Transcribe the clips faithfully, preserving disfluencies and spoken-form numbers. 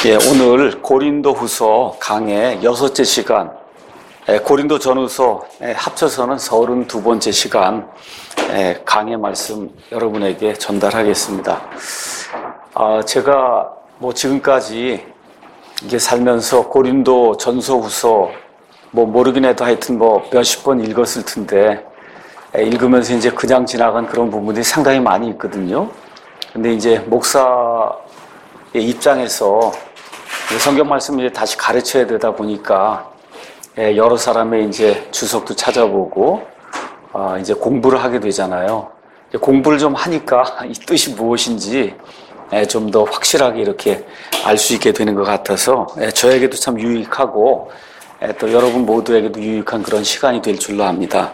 예, 오늘 고린도후서 강의 여섯째 시간, 예, 고린도 전후서 예, 합쳐서는 서른두 번째 시간 예, 강의 말씀 여러분에게 전달하겠습니다. 아, 제가 뭐 지금까지 이게 살면서 고린도 전서후서 뭐 모르긴 해도 하여튼 뭐 몇십 번 읽었을 텐데 예, 읽으면서 이제 그냥 지나간 그런 부분들이 상당히 많이 있거든요. 근데 이제 목사의 입장에서 성경 말씀을 이제 다시 가르쳐야 되다 보니까 여러 사람의 이제 주석도 찾아보고 이제 공부를 하게 되잖아요. 공부를 좀 하니까 이 뜻이 무엇인지 좀 더 확실하게 이렇게 알 수 있게 되는 것 같아서 저에게도 참 유익하고 또 여러분 모두에게도 유익한 그런 시간이 될 줄로 압니다.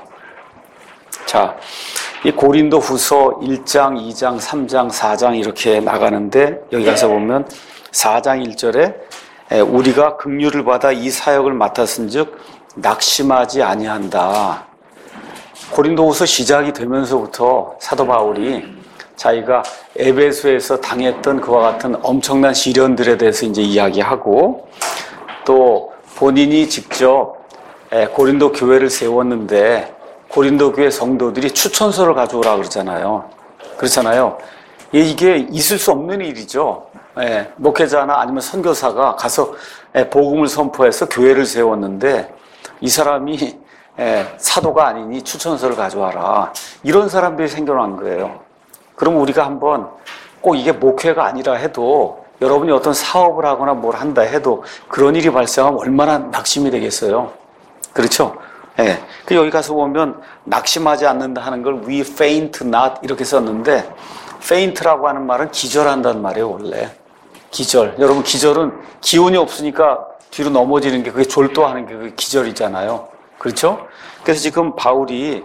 자, 이 고린도 후서 일 장, 이 장, 삼 장, 사 장 이렇게 나가는데 여기 가서 보면 사 장 일 절에 우리가 긍휼을 받아 이 사역을 맡았은즉 낙심하지 아니한다. 고린도후서 시작이 되면서부터 사도 바울이 자기가 에베소에서 당했던 그와 같은 엄청난 시련들에 대해서 이제 이야기하고 또 본인이 직접 고린도 교회를 세웠는데 고린도 교회 성도들이 추천서를 가져오라 그러잖아요. 그렇잖아요. 이게 있을 수 없는 일이죠. 예, 목회자나 아니면 선교사가 가서 예, 복음을 선포해서 교회를 세웠는데 이 사람이 예, 사도가 아니니 추천서를 가져와라. 이런 사람들이 생겨난 거예요. 그럼 우리가 한번 꼭 이게 목회가 아니라 해도 여러분이 어떤 사업을 하거나 뭘 한다 해도 그런 일이 발생하면 얼마나 낙심이 되겠어요. 그렇죠? 예, 그 여기 가서 보면 낙심하지 않는다 하는 걸 we faint not 이렇게 썼는데 faint라고 하는 말은 기절한다는 말이에요. 원래 기절. 여러분 기절은 기운이 없으니까 뒤로 넘어지는 게 그게 졸도하는 게 그게 기절이잖아요. 그렇죠? 그래서 지금 바울이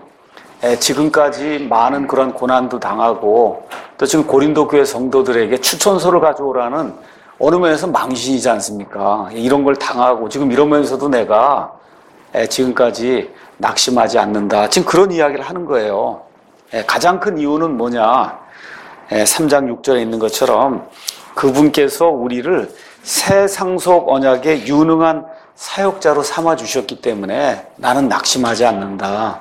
지금까지 많은 그런 고난도 당하고 또 지금 고린도 교회 성도들에게 추천서를 가져오라는 어느 면에서 망신이지 않습니까? 이런 걸 당하고 지금 이러면서도 내가 지금까지 낙심하지 않는다. 지금 그런 이야기를 하는 거예요. 가장 큰 이유는 뭐냐? 삼 장 육 절에 있는 것처럼 그분께서 우리를 새 상속 언약의 유능한 사역자로 삼아주셨기 때문에 나는 낙심하지 않는다.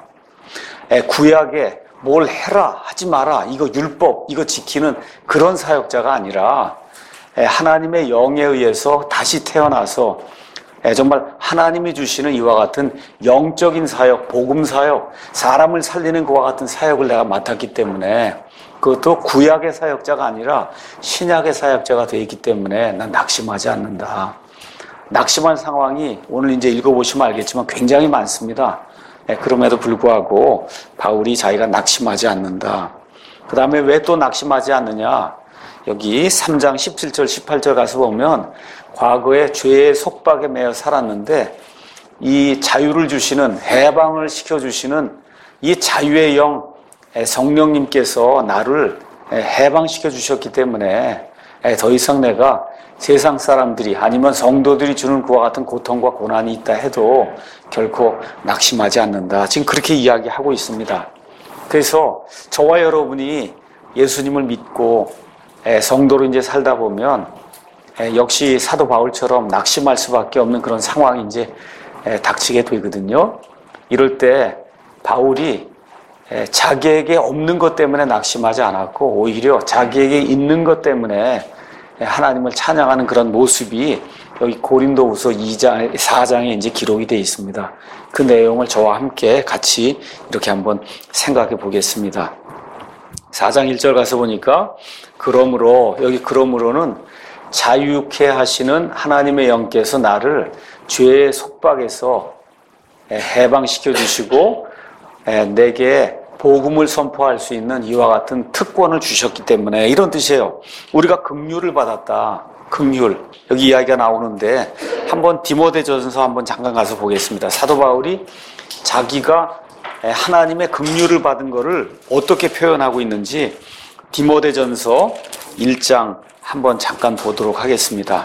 구약에 뭘 해라, 하지 마라, 이거 율법, 이거 지키는 그런 사역자가 아니라 하나님의 영에 의해서 다시 태어나서 정말 하나님이 주시는 이와 같은 영적인 사역, 복음 사역, 사람을 살리는 그와 같은 사역을 내가 맡았기 때문에 그것도 구약의 사역자가 아니라 신약의 사역자가 되어 있기 때문에 난 낙심하지 않는다. 낙심한 상황이 오늘 이제 읽어보시면 알겠지만 굉장히 많습니다. 그럼에도 불구하고 바울이 자기가 낙심하지 않는다. 그 다음에 왜 또 낙심하지 않느냐? 여기 삼 장 십칠 절, 십팔 절 가서 보면 과거에 죄의 속박에 매여 살았는데 이 자유를 주시는, 해방을 시켜주시는 이 자유의 영, 성령님께서 나를 해방시켜 주셨기 때문에 더 이상 내가 세상 사람들이 아니면 성도들이 주는 그와 같은 고통과 고난이 있다 해도 결코 낙심하지 않는다. 지금 그렇게 이야기하고 있습니다. 그래서 저와 여러분이 예수님을 믿고 성도로 이제 살다 보면 역시 사도 바울처럼 낙심할 수밖에 없는 그런 상황이 이제 닥치게 되거든요. 이럴 때 바울이 자기에게 없는 것 때문에 낙심하지 않았고 오히려 자기에게 있는 것 때문에 하나님을 찬양하는 그런 모습이 여기 고린도후서 이 장, 사 장에 이제 기록이 되어 있습니다. 그 내용을 저와 함께 같이 이렇게 한번 생각해 보겠습니다. 사 장 일 절 가서 보니까 그러므로, 여기 그러므로는 자유케 하시는 하나님의 영께서 나를 죄의 속박에서 해방시켜 주시고 내게 복음을 선포할 수 있는 이와 같은 특권을 주셨기 때문에 이런 뜻이에요. 우리가 긍휼을 받았다. 긍휼. 여기 이야기가 나오는데 한번 디모데전서 한번 잠깐 가서 보겠습니다. 사도 바울이 자기가 하나님의 긍휼을 받은 것을 어떻게 표현하고 있는지 디모데전서 일 장 한번 잠깐 보도록 하겠습니다.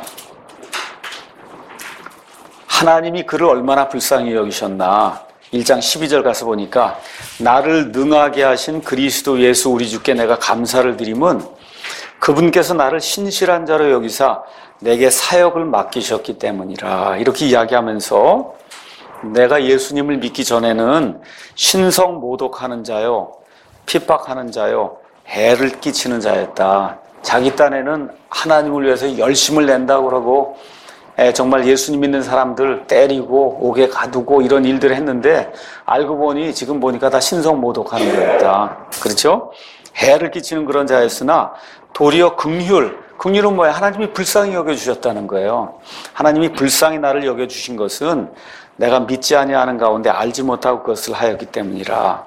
하나님이 그를 얼마나 불쌍히 여기셨나. 일 장 십이 절 가서 보니까 나를 능하게 하신 그리스도 예수 우리 주께 내가 감사를 드림은 그분께서 나를 신실한 자로 여기사 내게 사역을 맡기셨기 때문이라. 이렇게 이야기하면서 내가 예수님을 믿기 전에는 신성 모독하는 자요, 핍박하는 자요, 해를 끼치는 자였다. 자기 딴에는 하나님을 위해서 열심을 낸다고 그러고 정말 예수님 믿는 사람들 때리고 옥에 가두고 이런 일들을 했는데 알고 보니 지금 보니까 다 신성 모독하는 거였다. 그렇죠? 해를 끼치는 그런 자였으나 도리어 긍휼, 긍휼은 뭐야? 하나님이 불쌍히 여겨주셨다는 거예요. 하나님이 불쌍히 나를 여겨주신 것은 내가 믿지 아니하는 가운데 알지 못하고 그것을 하였기 때문이라.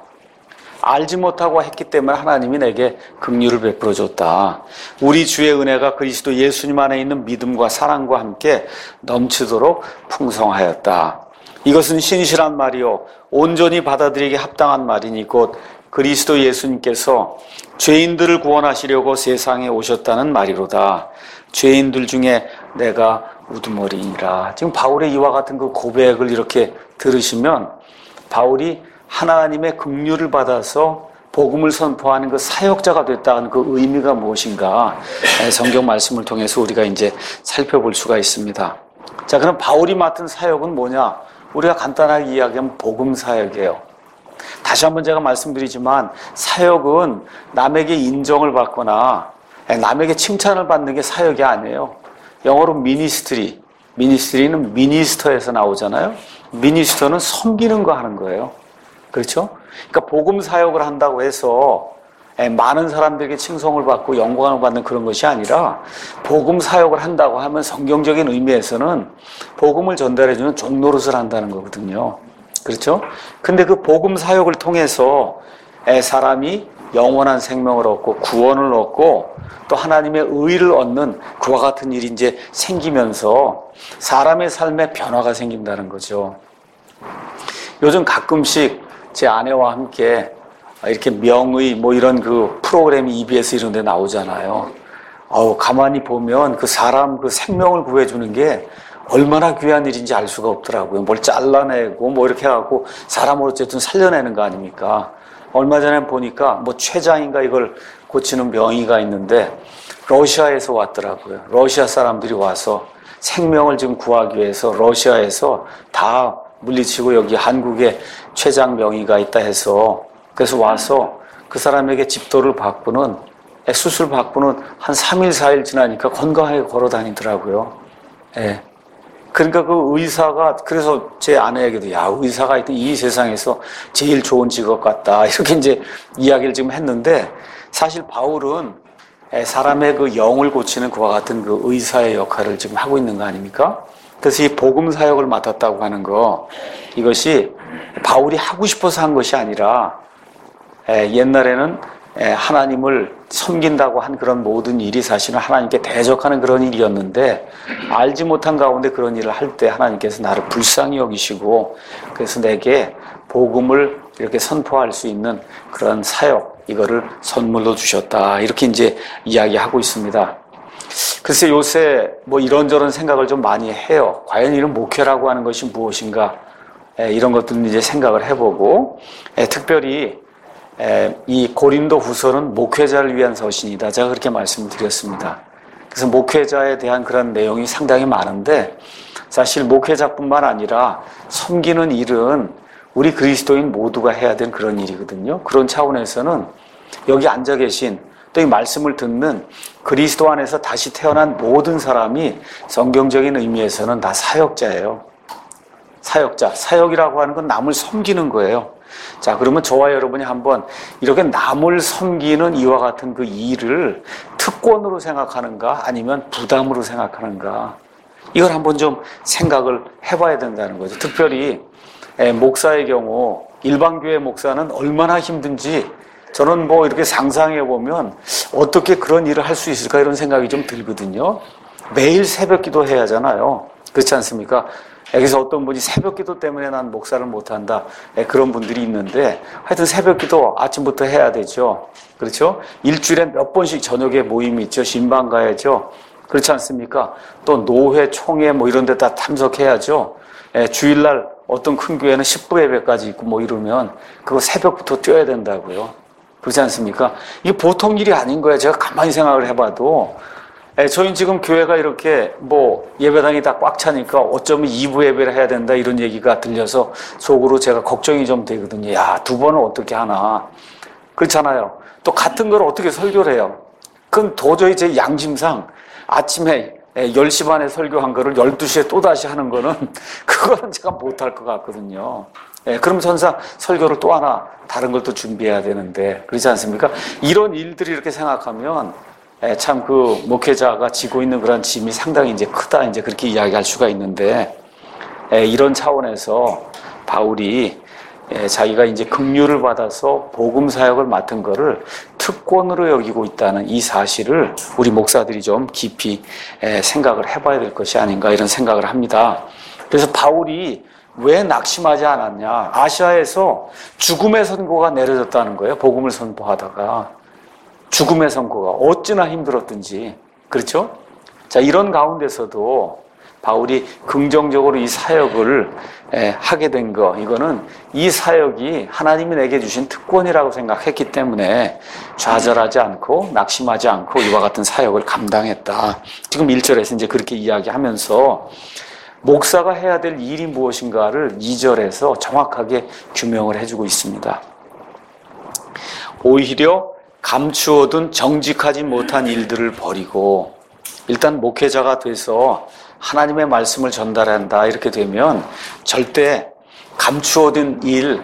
알지 못하고 했기 때문에 하나님이 내게 긍휼을 베풀어 줬다. 우리 주의 은혜가 그리스도 예수님 안에 있는 믿음과 사랑과 함께 넘치도록 풍성하였다. 이것은 신실한 말이요 온전히 받아들이기 합당한 말이니 곧 그리스도 예수님께서 죄인들을 구원하시려고 세상에 오셨다는 말이로다. 죄인들 중에 내가 우두머리이라. 지금 바울의 이와 같은 그 고백을 이렇게 들으시면 바울이 하나님의 긍휼을 받아서 복음을 선포하는 그 사역자가 됐다는 그 의미가 무엇인가 성경 말씀을 통해서 우리가 이제 살펴볼 수가 있습니다. 자, 그럼 바울이 맡은 사역은 뭐냐? 우리가 간단하게 이야기하면 복음 사역이에요. 다시 한번 제가 말씀드리지만 사역은 남에게 인정을 받거나 남에게 칭찬을 받는 게 사역이 아니에요. 영어로 미니스트리, 미니스트리는 미니스터에서 나오잖아요. 미니스터는 섬기는 거 하는 거예요. 그렇죠? 그러니까 복음 사역을 한다고 해서 많은 사람들에게 칭송을 받고 영광을 받는 그런 것이 아니라 복음 사역을 한다고 하면 성경적인 의미에서는 복음을 전달해주는 종노릇을 한다는 거거든요. 그렇죠? 근데 그 복음 사역을 통해서 사람이 영원한 생명을 얻고 구원을 얻고 또 하나님의 의를 얻는 그와 같은 일이 이제 생기면서 사람의 삶에 변화가 생긴다는 거죠. 요즘 가끔씩 제 아내와 함께 이렇게 명의 뭐 이런 그 프로그램이 이비에스 이런 데 나오잖아요. 아우, 가만히 보면 그 사람 그 생명을 구해주는 게 얼마나 귀한 일인지 알 수가 없더라고요. 뭘 잘라내고 뭐 이렇게 해갖고 사람을 어쨌든 살려내는 거 아닙니까? 얼마 전에 보니까 뭐 췌장인가 이걸 고치는 명의가 있는데 러시아에서 왔더라고요. 러시아 사람들이 와서 생명을 지금 구하기 위해서 러시아에서 다 물리치고 여기 한국에 췌장 명의가 있다 해서 그래서 와서 그 사람에게 집도를 받고는 수술 받고는 한 삼 일, 사 일 지나니까 건강하게 걸어 다니더라고요. 예. 그러니까 그 의사가, 그래서 제 아내에게도, 야, 의사가 있던 이 세상에서 제일 좋은 직업 같다. 이렇게 이제 이야기를 지금 했는데, 사실 바울은 사람의 그 영을 고치는 그와 같은 그 의사의 역할을 지금 하고 있는 거 아닙니까? 그래서 이 복음 사역을 맡았다고 하는 거, 이것이 바울이 하고 싶어서 한 것이 아니라, 옛날에는 하나님을 섬긴다고 한 그런 모든 일이 사실은 하나님께 대적하는 그런 일이었는데 알지 못한 가운데 그런 일을 할 때 하나님께서 나를 불쌍히 여기시고 그래서 내게 복음을 이렇게 선포할 수 있는 그런 사역 이거를 선물로 주셨다 이렇게 이제 이야기하고 있습니다. 글쎄 요새 뭐 이런저런 생각을 좀 많이 해요. 과연 이런 목회라고 하는 것이 무엇인가 이런 것들을 이제 생각을 해보고 특별히 이 고린도 후서는 목회자를 위한 서신이다. 제가 그렇게 말씀을 드렸습니다. 그래서 목회자에 대한 그런 내용이 상당히 많은데 사실 목회자뿐만 아니라 섬기는 일은 우리 그리스도인 모두가 해야 되는 그런 일이거든요. 그런 차원에서는 여기 앉아 계신 또 이 말씀을 듣는 그리스도 안에서 다시 태어난 모든 사람이 성경적인 의미에서는 다 사역자예요. 사역자. 사역이라고 하는 건 남을 섬기는 거예요. 자, 그러면 저와 여러분이 한번 이렇게 남을 섬기는 이와 같은 그 일을 특권으로 생각하는가 아니면 부담으로 생각하는가 이걸 한번 좀 생각을 해봐야 된다는 거죠. 특별히 목사의 경우 일반 교회 목사는 얼마나 힘든지 저는 뭐 이렇게 상상해 보면 어떻게 그런 일을 할 수 있을까 이런 생각이 좀 들거든요. 매일 새벽 기도 해야 하잖아요. 그렇지 않습니까? 여기서 어떤 분이 새벽 기도 때문에 난 목사를 못한다. 그런 분들이 있는데 하여튼 새벽 기도 아침부터 해야 되죠. 그렇죠? 일주일에 몇 번씩 저녁에 모임이 있죠. 신방 가야죠. 그렇지 않습니까? 또 노회, 총회 뭐 이런 데 다 참석해야죠. 주일날 어떤 큰 교회는 십부 예배까지 있고 뭐 이러면 그거 새벽부터 뛰어야 된다고요. 그렇지 않습니까? 이게 보통 일이 아닌 거예요. 제가 가만히 생각을 해봐도 예, 저희는 지금 교회가 이렇게 뭐 예배당이 다 꽉 차니까 어쩌면 이 부 예배를 해야 된다 이런 얘기가 들려서 속으로 제가 걱정이 좀 되거든요. 야, 두 번은 어떻게 하나. 그렇잖아요. 또 같은 걸 어떻게 설교를 해요. 그건 도저히 제 양심상 아침에 열 시 반에 설교한 거를 열두 시에 또다시 하는 거는 그거는 제가 못할 것 같거든요. 예, 그럼 전사 설교를 또 하나 다른 걸 또 준비해야 되는데 그렇지 않습니까? 이런 일들이 이렇게 생각하면 예, 참 그 목회자가 지고 있는 그런 짐이 상당히 이제 크다 이제 그렇게 이야기할 수가 있는데 예, 이런 차원에서 바울이 예, 자기가 이제 긍휼을 받아서 복음 사역을 맡은 거를 특권으로 여기고 있다는 이 사실을 우리 목사들이 좀 깊이 예, 생각을 해봐야 될 것이 아닌가 이런 생각을 합니다. 그래서 바울이 왜 낙심하지 않았냐? 아시아에서 죽음의 선고가 내려졌다는 거예요. 복음을 선포하다가 죽음의 선고가 어찌나 힘들었든지 그렇죠? 자, 이런 가운데서도 바울이 긍정적으로 이 사역을 하게 된 거, 이거는 이 사역이 하나님이 내게 주신 특권이라고 생각했기 때문에 좌절하지 않고 낙심하지 않고 이와 같은 사역을 감당했다. 지금 일 절에서 이제 그렇게 이야기하면서 목사가 해야 될 일이 무엇인가를 이 절에서 정확하게 규명을 해주고 있습니다. 오히려 감추어둔 정직하지 못한 일들을 버리고 일단 목회자가 돼서 하나님의 말씀을 전달한다 이렇게 되면 절대 감추어둔 일,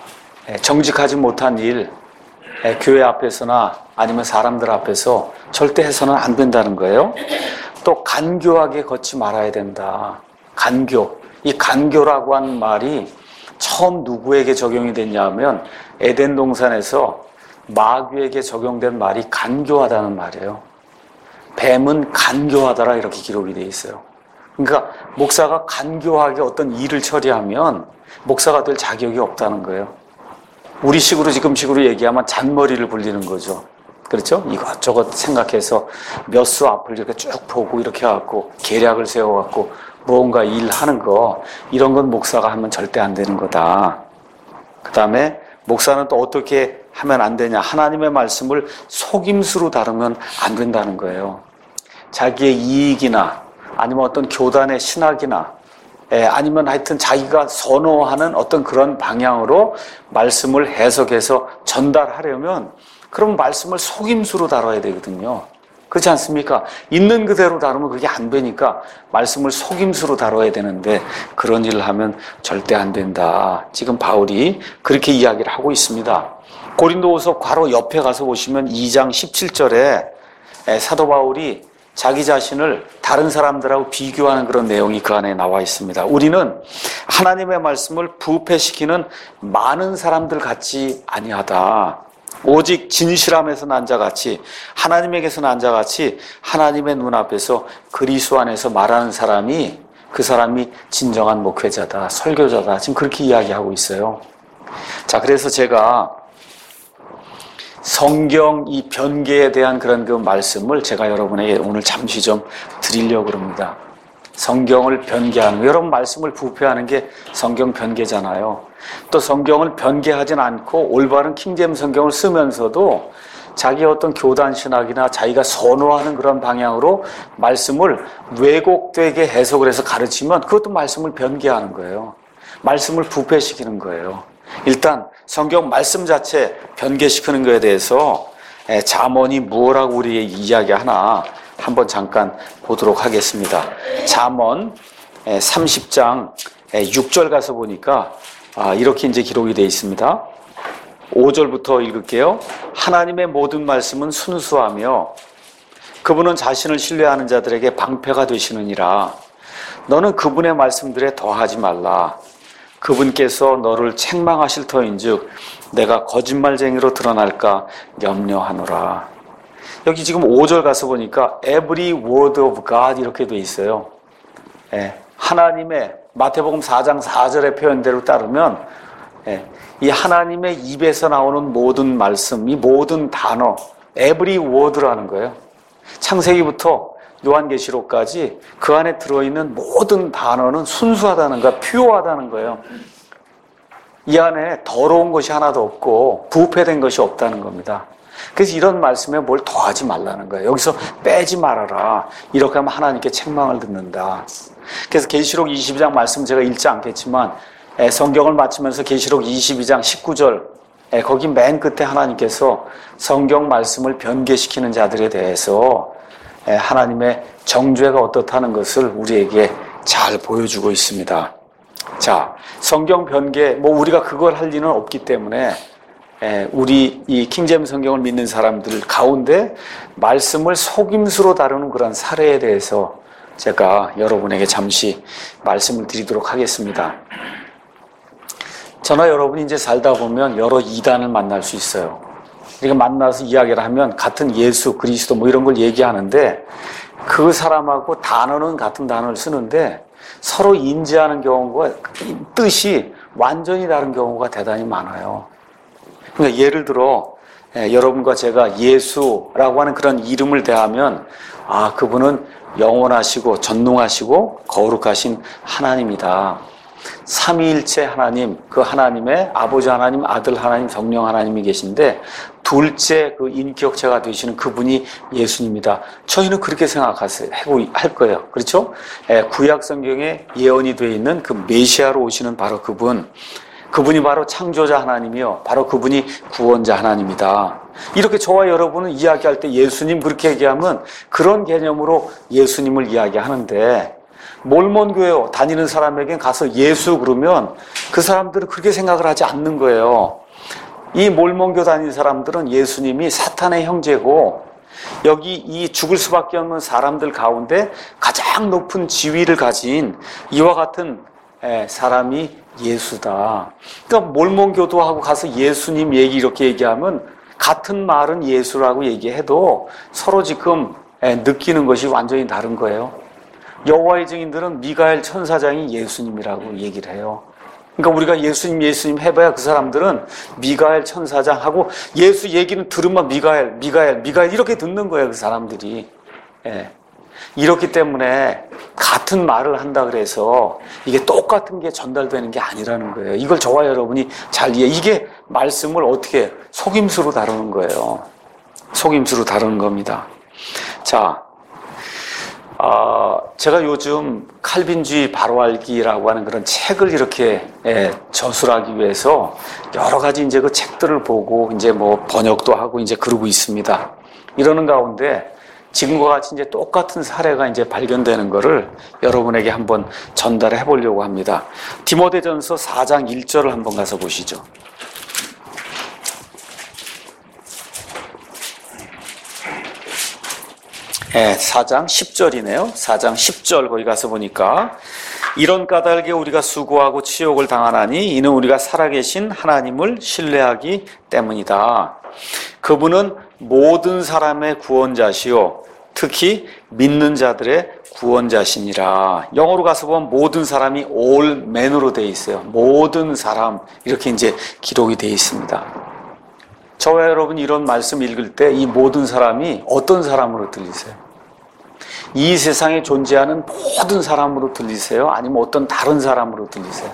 정직하지 못한 일, 교회 앞에서나 아니면 사람들 앞에서 절대 해서는 안 된다는 거예요. 또 간교하게 걷지 말아야 된다. 간교. 이 간교라고 하는 말이 처음 누구에게 적용이 됐냐 하면 에덴 동산에서 마귀에게 적용된 말이 간교하다는 말이에요. 뱀은 간교하더라 이렇게 기록이 되어 있어요. 그러니까 목사가 간교하게 어떤 일을 처리하면 목사가 될 자격이 없다는 거예요. 우리 식으로 지금 식으로 얘기하면 잔머리를 굴리는 거죠. 그렇죠? 이것저것 생각해서 몇 수 앞을 이렇게 쭉 보고 이렇게 해갖고 계략을 세워갖고 무언가 일하는 거 이런 건 목사가 하면 절대 안 되는 거다. 그 다음에 목사는 또 어떻게 하면 안 되냐. 하나님의 말씀을 속임수로 다루면 안 된다는 거예요. 자기의 이익이나 아니면 어떤 교단의 신학이나 예, 아니면 하여튼 자기가 선호하는 어떤 그런 방향으로 말씀을 해석해서 전달하려면 그럼 말씀을 속임수로 다뤄야 되거든요. 그렇지 않습니까? 있는 그대로 다루면 그게 안 되니까 말씀을 속임수로 다뤄야 되는데 그런 일을 하면 절대 안 된다. 지금 바울이 그렇게 이야기를 하고 있습니다. 고린도후서 바로 옆에 가서 보시면 이 장 십칠 절에 사도 바울이 자기 자신을 다른 사람들하고 비교하는 그런 내용이 그 안에 나와 있습니다. 우리는 하나님의 말씀을 부패시키는 많은 사람들 같지 아니하다. 오직 진실함에서 난 자같이 하나님에게서 난 자같이 하나님의 눈앞에서 그리스도 안에서 말하는 사람이 그 사람이 진정한 목회자다, 설교자다. 지금 그렇게 이야기하고 있어요. 자, 그래서 제가 성경 이 변개에 대한 그런 그 말씀을 제가 여러분에게 오늘 잠시 좀 드리려고 합니다. 성경을 변개하는 거. 여러분 말씀을 부패하는 게 성경 변개잖아요. 또 성경을 변개하진 않고 올바른 킹제임스 성경을 쓰면서도 자기 어떤 교단 신학이나 자기가 선호하는 그런 방향으로 말씀을 왜곡되게 해석을 해서 가르치면 그것도 말씀을 변개하는 거예요. 말씀을 부패시키는 거예요. 일단 성경 말씀 자체 변개시키는 것에 대해서 잠언이 뭐라고 우리에게 이야기하나 한번 잠깐 보도록 하겠습니다. 잠언 삼십 장 육 절 가서 보니까 이렇게 이제 기록이 되어 있습니다. 오 절부터 읽을게요. 하나님의 모든 말씀은 순수하며 그분은 자신을 신뢰하는 자들에게 방패가 되시느니라. 너는 그분의 말씀들에 더하지 말라. 그분께서 너를 책망하실 터인즉 내가 거짓말쟁이로 드러날까 염려하노라. 여기 지금 오 절 가서 보니까 every word of God 이렇게 돼 있어요. 예, 하나님의 마태복음 사 장 사 절의 표현대로 따르면 예, 이 하나님의 입에서 나오는 모든 말씀, 이 모든 단어 every word라는 거예요. 창세기부터 요한계시록까지 그 안에 들어있는 모든 단어는 순수하다는 거야, 퓨어하다는 거예요. 이 안에 더러운 것이 하나도 없고 부패된 것이 없다는 겁니다. 그래서 이런 말씀에 뭘 더하지 말라는 거예요. 여기서 빼지 말아라. 이렇게 하면 하나님께 책망을 듣는다. 그래서 계시록 이십이 장 말씀 제가 읽지 않겠지만 성경을 마치면서 계시록 이십이 장 십구 절 거기 맨 끝에 하나님께서 성경 말씀을 변개시키는 자들에 대해서 하나님의 정죄가 어떻다는 것을 우리에게 잘 보여주고 있습니다. 자, 성경 변개, 뭐 우리가 그걸 할 리는 없기 때문에 우리 이 킹제임스 성경을 믿는 사람들 가운데 말씀을 속임수로 다루는 그런 사례에 대해서 제가 여러분에게 잠시 말씀을 드리도록 하겠습니다. 저나 여러분이 이제 살다 보면 여러 이단을 만날 수 있어요. 우리가 만나서 이야기를 하면 같은 예수, 그리스도 뭐 이런 걸 얘기하는데 그 사람하고 단어는 같은 단어를 쓰는데 서로 인지하는 경우가 뜻이 완전히 다른 경우가 대단히 많아요. 그러니까 예를 들어 예, 여러분과 제가 예수라고 하는 그런 이름을 대하면 아, 그분은 영원하시고 전능하시고 거룩하신 하나님이다. 삼위일체 하나님, 그 하나님의 아버지 하나님, 아들 하나님, 성령 하나님이 계신데 둘째 그 인격체가 되시는 그분이 예수님이다. 저희는 그렇게 생각하고 할 거예요. 그렇죠? 구약 성경에 예언이 되어 있는 그 메시아로 오시는 바로 그분, 그분이 바로 창조자 하나님이요, 바로 그분이 구원자 하나님이다. 이렇게 저와 여러분은 이야기할 때 예수님 그렇게 얘기하면 그런 개념으로 예수님을 이야기하는데 몰몬교회 다니는 사람에겐 가서 예수 그러면 그 사람들은 그렇게 생각을 하지 않는 거예요. 이 몰몬교 다니는 사람들은 예수님이 사탄의 형제고 여기 이 죽을 수밖에 없는 사람들 가운데 가장 높은 지위를 가진 이와 같은 사람이 예수다. 그러니까 몰몬교도 하고 가서 예수님 얘기 이렇게 얘기하면 같은 말은 예수라고 얘기해도 서로 지금 느끼는 것이 완전히 다른 거예요. 여호와의 증인들은 미가엘 천사장이 예수님이라고 얘기를 해요. 그러니까 우리가 예수님 예수님 해봐야 그 사람들은 미가엘 천사장하고 예수 얘기는 들으면 미가엘 미가엘 미가엘 이렇게 듣는 거예요. 그 사람들이. 예. 이렇기 때문에 같은 말을 한다 그래서 이게 똑같은 게 전달되는 게 아니라는 거예요. 이걸 저와 여러분이 잘 이해. 이게 말씀을 어떻게 속임수로 다루는 거예요. 속임수로 다루는 겁니다. 자. 아, 제가 요즘 칼빈주의 바로 알기라고 하는 그런 책을 이렇게 예, 저술하기 위해서 여러 가지 이제 그 책들을 보고 이제 뭐 번역도 하고 이제 그러고 있습니다. 이러는 가운데 지금과 같이 이제 똑같은 사례가 이제 발견되는 거를 여러분에게 한번 전달해 보려고 합니다. 디모데전서 사 장 일 절을 한번 가서 보시죠. 네, 사 장 십 절이네요. 사 장 십 절 거기 가서 보니까 이런 까닭에 우리가 수고하고 치욕을 당하나니 이는 우리가 살아계신 하나님을 신뢰하기 때문이다. 그분은 모든 사람의 구원자시요 특히 믿는 자들의 구원자시니라. 영어로 가서 보면 모든 사람이 all man으로 되어 있어요. 모든 사람 이렇게 이제 기록이 되어 있습니다. 저와 여러분 이런 말씀 읽을 때 이 모든 사람이 어떤 사람으로 들리세요? 이 세상에 존재하는 모든 사람으로 들리세요? 아니면 어떤 다른 사람으로 들리세요?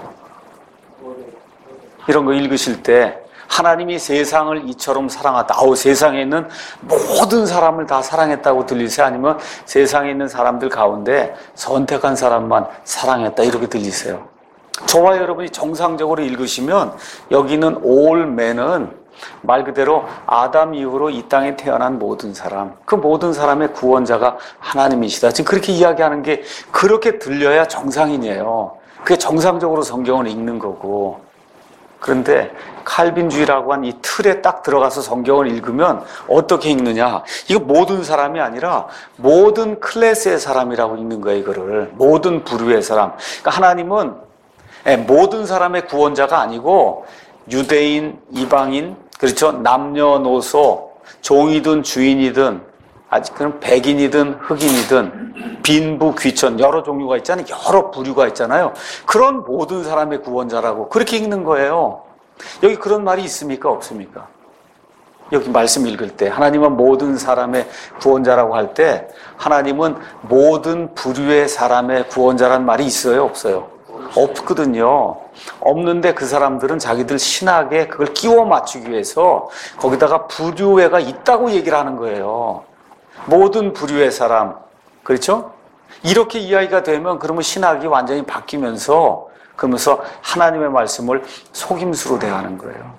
이런 거 읽으실 때 하나님이 세상을 이처럼 사랑하다. 아우, 세상에 있는 모든 사람을 다 사랑했다고 들리세요? 아니면 세상에 있는 사람들 가운데 선택한 사람만 사랑했다 이렇게 들리세요? 저와 여러분이 정상적으로 읽으시면 여기는 all men은 말 그대로 아담 이후로 이 땅에 태어난 모든 사람, 그 모든 사람의 구원자가 하나님이시다. 지금 그렇게 이야기하는 게 그렇게 들려야 정상인이에요. 그게 정상적으로 성경을 읽는 거고. 그런데 칼빈주의라고 한 이 틀에 딱 들어가서 성경을 읽으면 어떻게 읽느냐? 이거 모든 사람이 아니라 모든 클래스의 사람이라고 읽는 거예요. 이거를 모든 부류의 사람. 그러니까 하나님은 모든 사람의 구원자가 아니고 유대인, 이방인, 그렇죠? 남녀노소, 종이든 주인이든, 아직은 백인이든 흑인이든, 빈부, 귀천, 여러 종류가 있잖아요. 여러 부류가 있잖아요. 그런 모든 사람의 구원자라고 그렇게 읽는 거예요. 여기 그런 말이 있습니까? 없습니까? 여기 말씀 읽을 때 하나님은 모든 사람의 구원자라고 할 때 하나님은 모든 부류의 사람의 구원자라는 말이 있어요? 없어요? 없거든요. 없는데 그 사람들은 자기들 신학에 그걸 끼워 맞추기 위해서 거기다가 부류회가 있다고 얘기를 하는 거예요. 모든 부류의 사람, 그렇죠? 이렇게 이야기가 되면 그러면 신학이 완전히 바뀌면서 그러면서 하나님의 말씀을 속임수로 대하는 거예요.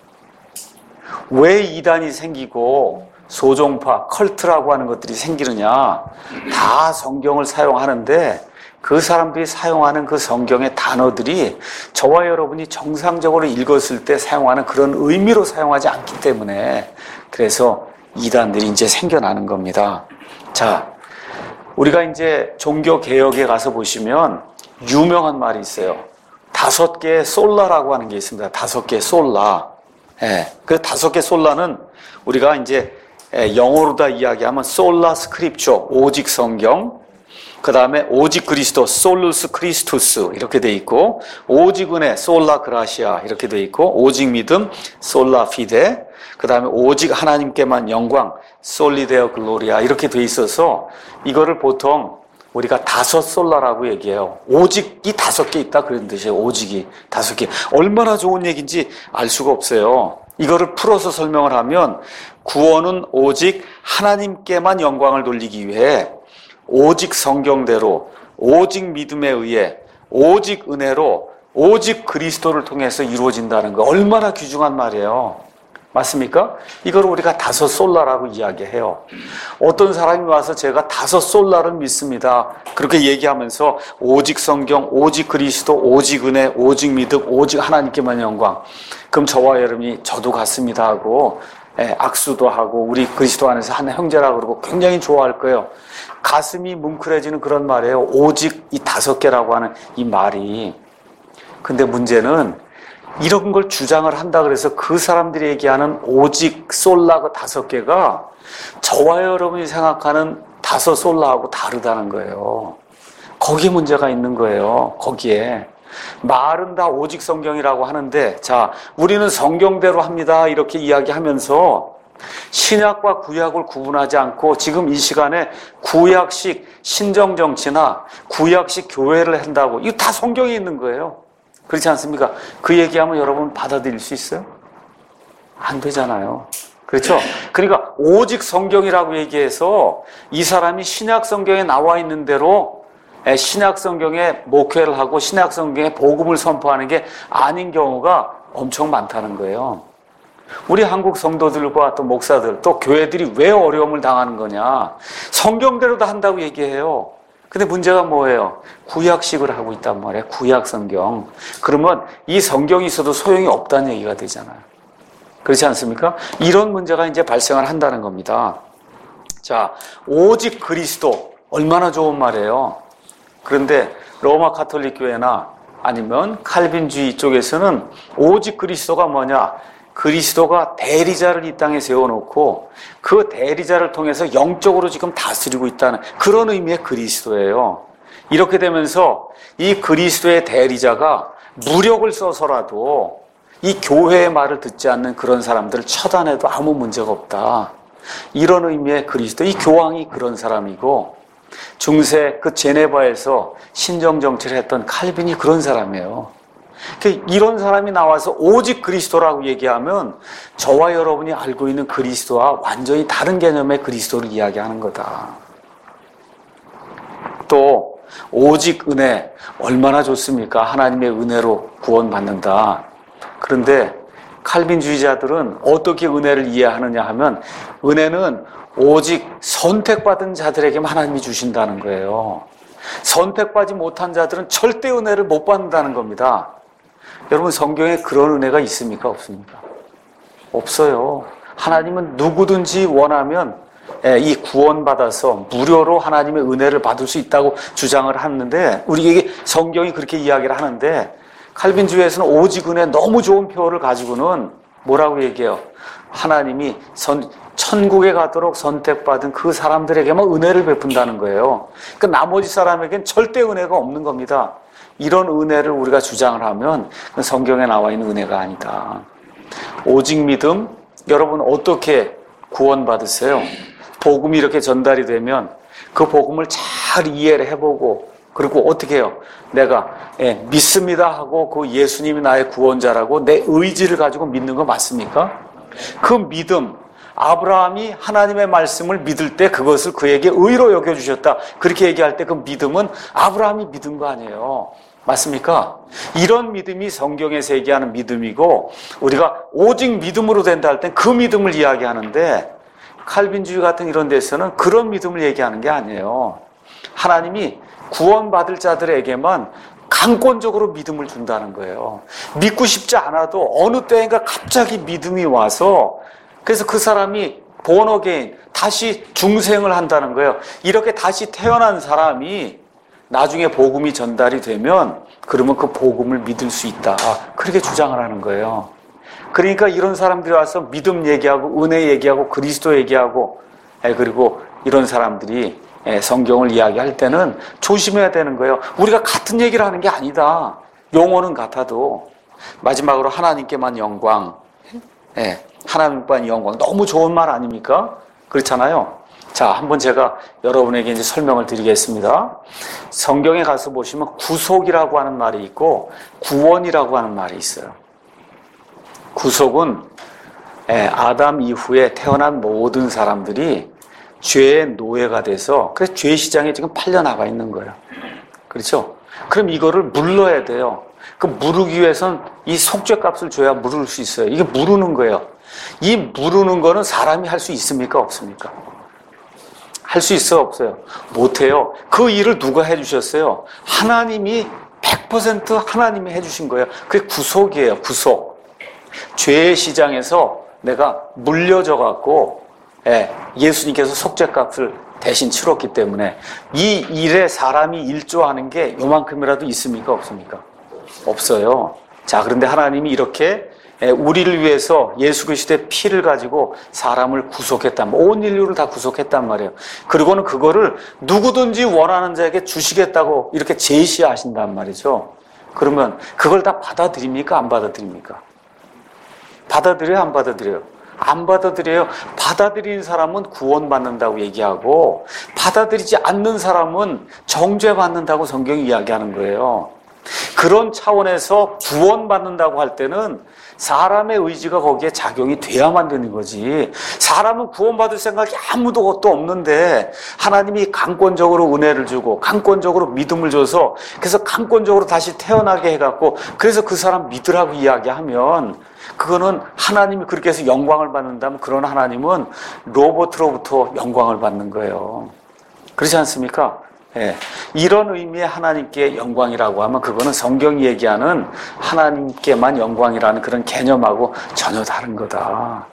왜 이단이 생기고 소종파, 컬트라고 하는 것들이 생기느냐? 다 성경을 사용하는데 그 사람들이 사용하는 그 성경의 단어들이 저와 여러분이 정상적으로 읽었을 때 사용하는 그런 의미로 사용하지 않기 때문에 그래서 이단들이 이제 생겨나는 겁니다. 자, 우리가 이제 종교개혁에 가서 보시면 유명한 말이 있어요. 다섯 개의 솔라라고 하는 게 있습니다. 다섯 개의 솔라. 예. 그 다섯 개 솔라는 우리가 이제 영어로 다 이야기하면 솔라 스크립처, 오직 성경. 그 다음에 오직 그리스도, 솔루스 크리스투스 이렇게 돼 있고, 오직 은혜, 솔라 그라시아 이렇게 돼 있고, 오직 믿음, 솔라 피데. 그 다음에 오직 하나님께만 영광, 솔리데어 글로리아 이렇게 돼 있어서 이거를 보통 우리가 다섯 솔라라고 얘기해요. 오직이 다섯 개 있다 그런 뜻이에요. 오직이 다섯 개. 얼마나 좋은 얘기인지 알 수가 없어요. 이거를 풀어서 설명을 하면 구원은 오직 하나님께만 영광을 돌리기 위해 오직 성경대로, 오직 믿음에 의해, 오직 은혜로, 오직 그리스도를 통해서 이루어진다는 거 얼마나 귀중한 말이에요. 맞습니까? 이걸 우리가 다섯 솔라라고 이야기해요. 어떤 사람이 와서 제가 다섯 솔라를 믿습니다. 그렇게 얘기하면서 오직 성경, 오직 그리스도, 오직 은혜, 오직 믿음, 오직 하나님께만 영광. 그럼 저와 여러분이 저도 같습니다 하고 예, 악수도 하고 우리 그리스도 안에서 한 형제라고 그러고 굉장히 좋아할 거예요. 가슴이 뭉클해지는 그런 말이에요. 오직 이 다섯 개라고 하는 이 말이. 근데 문제는 이런 걸 주장을 한다 그래서 그 사람들이 얘기하는 오직 솔라가 다섯 개가 저와 여러분이 생각하는 다섯 솔라하고 다르다는 거예요. 거기에 문제가 있는 거예요. 거기에. 말은 다 오직 성경이라고 하는데 자, 우리는 성경대로 합니다. 이렇게 이야기하면서 신약과 구약을 구분하지 않고 지금 이 시간에 구약식 신정정치나 구약식 교회를 한다고 이거 다 성경에 있는 거예요. 그렇지 않습니까? 그 얘기하면 여러분 받아들일 수 있어요? 안 되잖아요. 그렇죠? 그러니까 오직 성경이라고 얘기해서 이 사람이 신약 성경에 나와 있는 대로 신약 성경에 목회를 하고 신약 성경에 복음을 선포하는 게 아닌 경우가 엄청 많다는 거예요. 우리 한국 성도들과 또 목사들 또 교회들이 왜 어려움을 당하는 거냐? 성경대로 다 한다고 얘기해요. 근데 문제가 뭐예요? 구약식을 하고 있단 말이에요. 구약 성경. 그러면 이 성경이 있어도 소용이 없다는 얘기가 되잖아요. 그렇지 않습니까? 이런 문제가 이제 발생을 한다는 겁니다. 자, 오직 그리스도. 얼마나 좋은 말이에요. 그런데 로마 가톨릭 교회나 아니면 칼빈주의 쪽에서는 오직 그리스도가 뭐냐? 그리스도가 대리자를 이 땅에 세워놓고 그 대리자를 통해서 영적으로 지금 다스리고 있다는 그런 의미의 그리스도예요. 이렇게 되면서 이 그리스도의 대리자가 무력을 써서라도 이 교회의 말을 듣지 않는 그런 사람들을 처단해도 아무 문제가 없다. 이런 의미의 그리스도. 이 교황이 그런 사람이고 중세 그 제네바에서 신정정치를 했던 칼빈이 그런 사람이에요. 이런 사람이 나와서 오직 그리스도라고 얘기하면 저와 여러분이 알고 있는 그리스도와 완전히 다른 개념의 그리스도를 이야기하는 거다. 또 오직 은혜 얼마나 좋습니까? 하나님의 은혜로 구원받는다. 그런데 칼빈주의자들은 어떻게 은혜를 이해하느냐 하면 은혜는 오직 선택받은 자들에게만 하나님이 주신다는 거예요. 선택받지 못한 자들은 절대 은혜를 못 받는다는 겁니다. 여러분 성경에 그런 은혜가 있습니까? 없습니까? 없어요. 하나님은 누구든지 원하면 이 구원받아서 무료로 하나님의 은혜를 받을 수 있다고 주장을 하는데 우리에게 성경이 그렇게 이야기를 하는데 칼빈주의에서는 오직 은혜 너무 좋은 표현을 가지고는 뭐라고 얘기해요? 하나님이 선, 천국에 가도록 선택받은 그 사람들에게만 은혜를 베푼다는 거예요. 그러니까 나머지 사람에겐 절대 은혜가 없는 겁니다. 이런 은혜를 우리가 주장을 하면 성경에 나와 있는 은혜가 아니다. 오직 믿음, 여러분 어떻게 구원받으세요? 복음이 이렇게 전달이 되면 그 복음을 잘 이해를 해보고 그리고 어떻게 해요? 내가 예, 믿습니다 하고 그 예수님이 나의 구원자라고 내 의지를 가지고 믿는 거 맞습니까? 그 믿음, 아브라함이 하나님의 말씀을 믿을 때 그것을 그에게 의로 여겨주셨다. 그렇게 얘기할 때 그 믿음은 아브라함이 믿은 거 아니에요. 맞습니까? 이런 믿음이 성경에서 얘기하는 믿음이고, 우리가 오직 믿음으로 된다 할 땐 그 믿음을 이야기하는데, 칼빈주의 같은 이런 데서는 그런 믿음을 얘기하는 게 아니에요. 하나님이 구원받을 자들에게만 강권적으로 믿음을 준다는 거예요. 믿고 싶지 않아도 어느 때인가 갑자기 믿음이 와서, 그래서 그 사람이 born again, 다시 중생을 한다는 거예요. 이렇게 다시 태어난 사람이 나중에 복음이 전달이 되면 그러면 그 복음을 믿을 수 있다. 그렇게 주장을 하는 거예요. 그러니까 이런 사람들이 와서 믿음 얘기하고 은혜 얘기하고 그리스도 얘기하고 그리고 이런 사람들이 성경을 이야기할 때는 조심해야 되는 거예요. 우리가 같은 얘기를 하는 게 아니다. 용어는 같아도 마지막으로 하나님께만 영광. 하나님께만 영광. 너무 좋은 말 아닙니까? 그렇잖아요. 자, 한번 제가 여러분에게 이제 설명을 드리겠습니다. 성경에 가서 보시면 구속이라고 하는 말이 있고 구원이라고 하는 말이 있어요. 구속은 아담 이후에 태어난 모든 사람들이 죄의 노예가 돼서 그래서 죄 시장에 지금 팔려나가 있는 거예요. 그렇죠? 그럼 이거를 물러야 돼요. 그 물르기 위해서는 이 속죄값을 줘야 물을 수 있어요. 이게 물르는 거예요. 이 물르는 거는 사람이 할 수 있습니까? 없습니까? 할 수 있어? 없어요? 못해요. 그 일을 누가 해주셨어요? 하나님이 백 퍼센트 하나님이 해주신 거예요. 그게 구속이에요. 구속. 죄의 시장에서 내가 물려져 갖고 예, 예수님께서 속죄값을 대신 치렀기 때문에 이 일에 사람이 일조하는 게 요만큼이라도 있습니까? 없습니까? 없어요. 자, 그런데 하나님이 이렇게 우리를 위해서 예수 그리스도의 피를 가지고 사람을 구속했단 말이에요. 온 인류를 다 구속했단 말이에요. 그리고는 그거를 누구든지 원하는 자에게 주시겠다고 이렇게 제시하신단 말이죠. 그러면 그걸 다 받아들입니까? 안 받아들입니까? 받아들여요? 안 받아들여요? 안 받아들여요. 받아들이는 사람은 구원받는다고 얘기하고 받아들이지 않는 사람은 정죄받는다고 성경이 이야기하는 거예요. 그런 차원에서 구원받는다고 할 때는 사람의 의지가 거기에 작용이 돼야만 되는 거지. 사람은 구원받을 생각이 아무도 또 없는데 하나님이 강권적으로 은혜를 주고 강권적으로 믿음을 줘서 그래서 강권적으로 다시 태어나게 해갖고 그래서 그 사람 믿으라고 이야기하면 그거는 하나님이 그렇게 해서 영광을 받는다면 그런 하나님은 로봇으로부터 영광을 받는 거예요. 그렇지 않습니까? 예, 이런 의미의 하나님께 영광이라고 하면 그거는 성경이 얘기하는 하나님께만 영광이라는 그런 개념하고 전혀 다른 거다.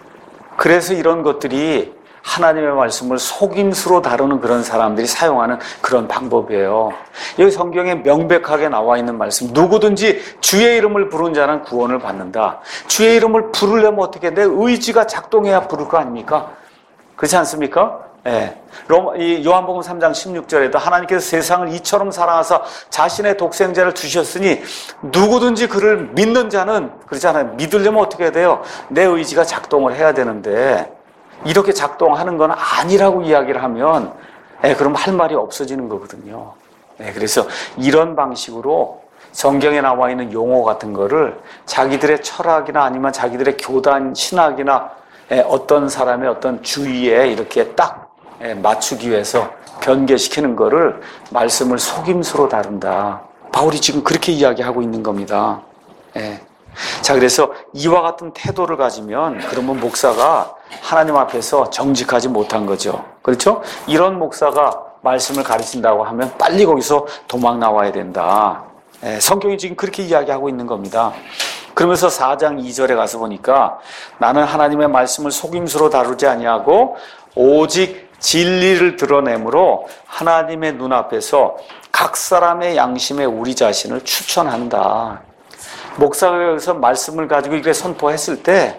그래서 이런 것들이 하나님의 말씀을 속임수로 다루는 그런 사람들이 사용하는 그런 방법이에요. 여기 성경에 명백하게 나와 있는 말씀, 누구든지 주의 이름을 부른 자는 구원을 받는다. 주의 이름을 부르려면 어떻게 내 의지가 작동해야 부를 거 아닙니까? 그렇지 않습니까? 예. 요한복음 삼 장 십육 절에도 하나님께서 세상을 이처럼 사랑하사 자신의 독생자를 주셨으니 누구든지 그를 믿는 자는 그렇잖아요. 믿으려면 어떻게 해야 돼요? 내 의지가 작동을 해야 되는데 이렇게 작동하는 건 아니라고 이야기를 하면 예, 그럼 할 말이 없어지는 거거든요. 예, 그래서 이런 방식으로 성경에 나와 있는 용어 같은 거를 자기들의 철학이나 아니면 자기들의 교단 신학이나 예, 어떤 사람의 어떤 주의에 이렇게 딱 맞추기 위해서 변개시키는 거를 말씀을 속임수로 다룬다. 바울이 지금 그렇게 이야기하고 있는 겁니다. 예. 자, 그래서 이와 같은 태도를 가지면 그러면 목사가 하나님 앞에서 정직하지 못한 거죠. 그렇죠? 이런 목사가 말씀을 가르친다고 하면 빨리 거기서 도망 나와야 된다. 예. 성경이 지금 그렇게 이야기하고 있는 겁니다. 그러면서 사 장 이 절에 가서 보니까 나는 하나님의 말씀을 속임수로 다루지 아니하고 오직 진리를 드러내므로 하나님의 눈앞에서 각 사람의 양심에 우리 자신을 추천한다. 목사가 여기서 말씀을 가지고 이렇게 선포했을 때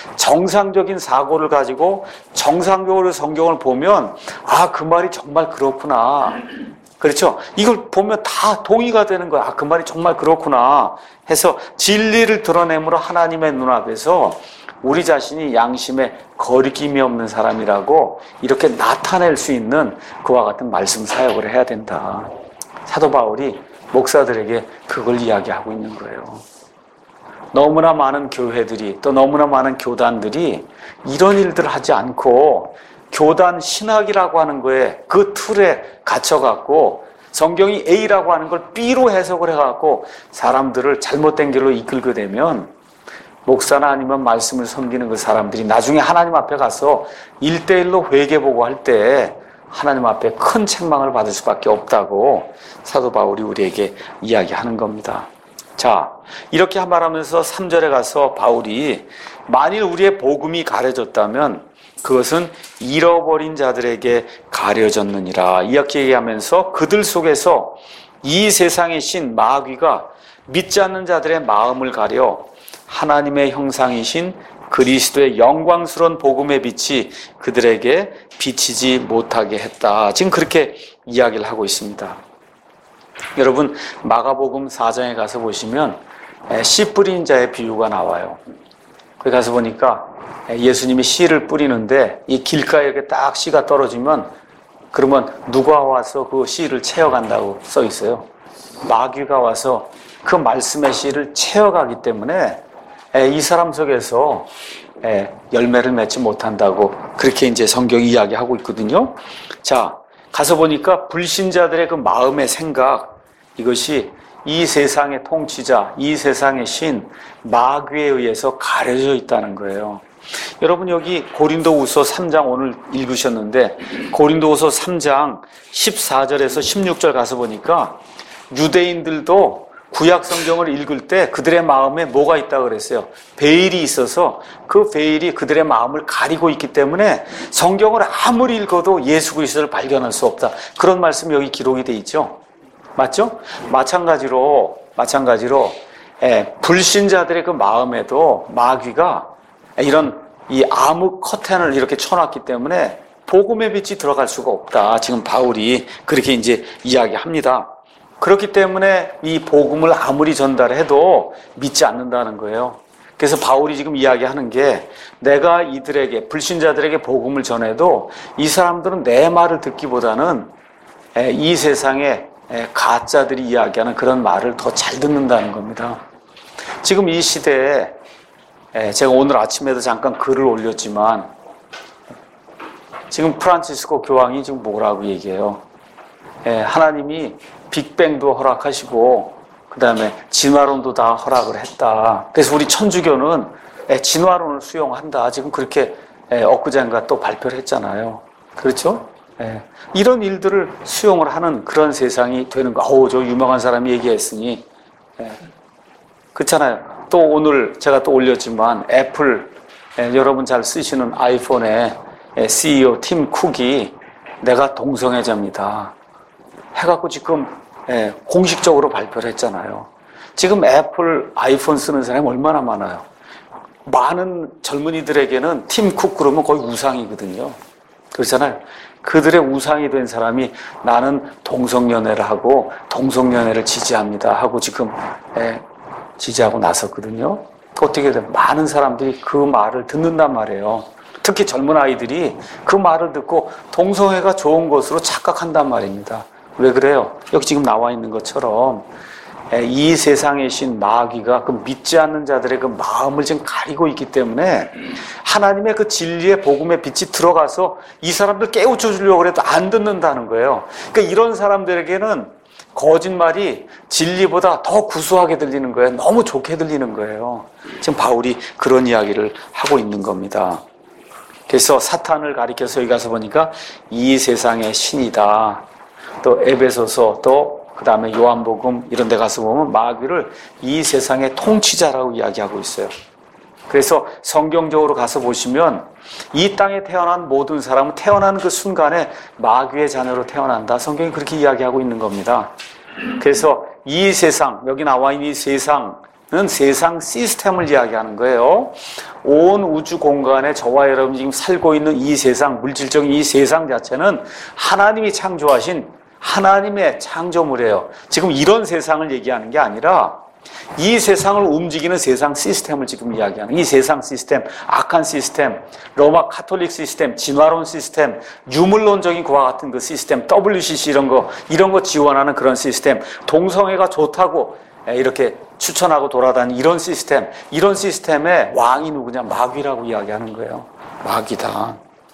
정상적인 사고를 가지고 정상적으로 성경을 보면 아, 그 말이 정말 그렇구나. 그렇죠? 이걸 보면 다 동의가 되는 거야. 아, 그 말이 정말 그렇구나 해서 진리를 드러내므로 하나님의 눈앞에서 우리 자신이 양심에 거리낌이 없는 사람이라고 이렇게 나타낼 수 있는 그와 같은 말씀 사역을 해야 된다. 사도 바울이 목사들에게 그걸 이야기하고 있는 거예요. 너무나 많은 교회들이 또 너무나 많은 교단들이 이런 일들을 하지 않고 교단 신학이라고 하는 거에 그 틀에 갇혀갖고 성경이 A라고 하는 걸 B로 해석을 해갖고 사람들을 잘못된 길로 이끌게 되면 목사나 아니면 말씀을 섬기는 그 사람들이 나중에 하나님 앞에 가서 일대일로 회개보고 할 때 하나님 앞에 큰 책망을 받을 수밖에 없다고 사도 바울이 우리에게 이야기하는 겁니다. 자, 이렇게 말하면서 삼 절에 가서 바울이 만일 우리의 복음이 가려졌다면 그것은 잃어버린 자들에게 가려졌느니라 이렇게 얘기하면서 그들 속에서 이 세상의 신 마귀가 믿지 않는 자들의 마음을 가려 하나님의 형상이신 그리스도의 영광스러운 복음의 빛이 그들에게 비치지 못하게 했다. 지금 그렇게 이야기를 하고 있습니다. 여러분 마가복음 사 장에 가서 보시면 씨 뿌린 자의 비유가 나와요. 거기 가서 보니까 예수님이 씨를 뿌리는데 이 길가에 이렇게 딱 씨가 떨어지면 그러면 누가 와서 그 씨를 채워간다고 써 있어요. 마귀가 와서 그 말씀의 씨를 채워가기 때문에 이 사람 속에서 열매를 맺지 못한다고 그렇게 이제 성경이 이야기하고 있거든요. 자, 가서 보니까 불신자들의 그 마음의 생각, 이것이 이 세상의 통치자, 이 세상의 신, 마귀에 의해서 가려져 있다는 거예요. 여러분 여기 고린도후서 삼 장 오늘 읽으셨는데 고린도후서 삼 장 십사 절에서 십육 절 가서 보니까 유대인들도 구약 성경을 읽을 때 그들의 마음에 뭐가 있다고 그랬어요? 베일이 있어서 그 베일이 그들의 마음을 가리고 있기 때문에 성경을 아무리 읽어도 예수 그리스도를 발견할 수 없다. 그런 말씀이 여기 기록이 돼 있죠. 맞죠? 마찬가지로 마찬가지로 예, 불신자들의 그 마음에도 마귀가 이런 이 암흑 커튼을 이렇게 쳐놨기 때문에 복음의 빛이 들어갈 수가 없다. 지금 바울이 그렇게 이제 이야기합니다. 그렇기 때문에 이 복음을 아무리 전달해도 믿지 않는다는 거예요. 그래서 바울이 지금 이야기하는 게 내가 이들에게 불신자들에게 복음을 전해도 이 사람들은 내 말을 듣기보다는 이 세상에 가짜들이 이야기하는 그런 말을 더 잘 듣는다는 겁니다. 지금 이 시대에 제가 오늘 아침에도 잠깐 글을 올렸지만 지금 프란치스코 교황이 지금 뭐라고 얘기해요? 하나님이 빅뱅도 허락하시고 그 다음에 진화론도 다 허락을 했다. 그래서 우리 천주교는 진화론을 수용한다. 지금 그렇게 엊그젠가 또 발표를 했잖아요. 그렇죠? 이런 일들을 수용을 하는 그런 세상이 되는 거. 어우, 저 유명한 사람이 얘기했으니 그렇잖아요. 또 오늘 제가 또 올렸지만 애플 여러분 잘 쓰시는 아이폰의 씨이오 팀 쿡이 내가 동성애자입니다 해갖고 지금 공식적으로 발표를 했잖아요. 지금 애플 아이폰 쓰는 사람이 얼마나 많아요. 많은 젊은이들에게는 팀 쿡 그러면 거의 우상이거든요. 그렇잖아요. 그들의 우상이 된 사람이 나는 동성연애를 하고 동성연애를 지지합니다 하고 지금 지지하고 나섰거든요. 어떻게 돼? 많은 사람들이 그 말을 듣는단 말이에요. 특히 젊은 아이들이 그 말을 듣고 동성애가 좋은 것으로 착각한단 말입니다. 왜 그래요? 여기 지금 나와 있는 것처럼 이 세상의 신 마귀가 그 믿지 않는 자들의 그 마음을 지금 가리고 있기 때문에 하나님의 그 진리의 복음의 빛이 들어가서 이 사람들 깨우쳐 주려고 해도 안 듣는다는 거예요. 그러니까 이런 사람들에게는 거짓말이 진리보다 더 구수하게 들리는 거예요. 너무 좋게 들리는 거예요. 지금 바울이 그런 이야기를 하고 있는 겁니다. 그래서 사탄을 가리켜서 여기 가서 보니까 이 세상의 신이다. 또 에베소서 또 그 다음에 요한복음 이런 데 가서 보면 마귀를 이 세상의 통치자라고 이야기하고 있어요. 그래서 성경적으로 가서 보시면 이 땅에 태어난 모든 사람은 태어난 그 순간에 마귀의 자녀로 태어난다. 성경이 그렇게 이야기하고 있는 겁니다. 그래서 이 세상, 여기 나와 있는 이 세상은 세상 시스템을 이야기하는 거예요. 온 우주 공간에 저와 여러분이 지금 살고 있는 이 세상, 물질적인 이 세상 자체는 하나님이 창조하신 하나님의 창조물이에요. 지금 이런 세상을 얘기하는 게 아니라 이 세상을 움직이는 세상 시스템을 지금 이야기하는, 이 세상 시스템, 악한 시스템, 로마 카톨릭 시스템, 진화론 시스템, 유물론적인 그와 같은 그 시스템, 더블유씨씨 이런 거, 이런 거 지원하는 그런 시스템, 동성애가 좋다고 이렇게 추천하고 돌아다니는 이런 시스템, 이런 시스템의 왕이 누구냐? 마귀라고 이야기하는 거예요. 마귀다.